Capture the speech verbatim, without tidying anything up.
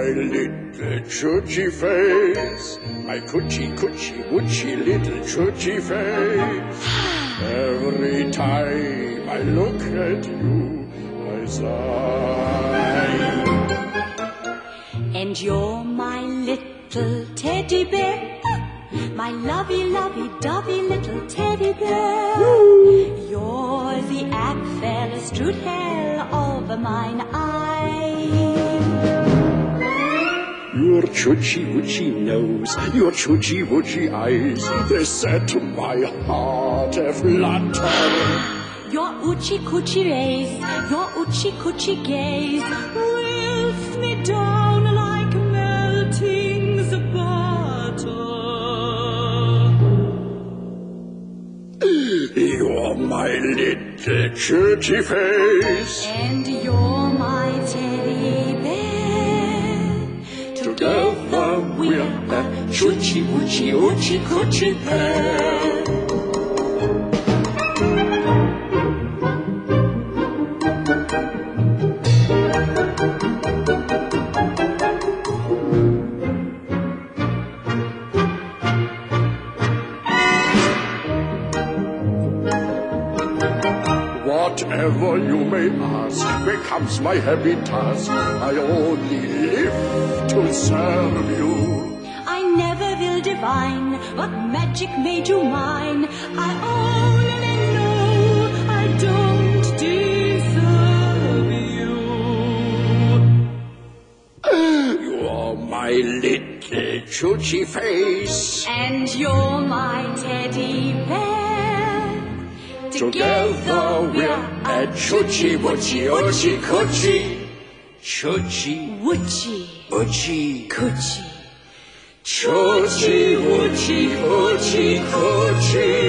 little churchy face, my coochie coochie woochie little churchy face. Every time I look at you, I sigh. And you're my little teddy bear, my lovey, lovey, dovey little teddy bear. Woo! You're the Apfel strudel of mine eye. Your choochie woochie nose, your choochie woochie eyes, they set my heart aflutter. Your oochie coochie rays, your oochie coochie gaze, whilst me down like melting the butter. You're my little churchy face, and you're my teddy bear. Together we're a choochie woochie oochie coochie pair. Whatever you may ask becomes my happy task. I only live to serve you. I never will divine what magic made you mine. I only know I don't deserve you. You're my little choochie face, and you're my teddy bear. Together we're a choochie woochie oochie coochie. Choochie woochie oochie coochie. Choochie woochie oochie coochie.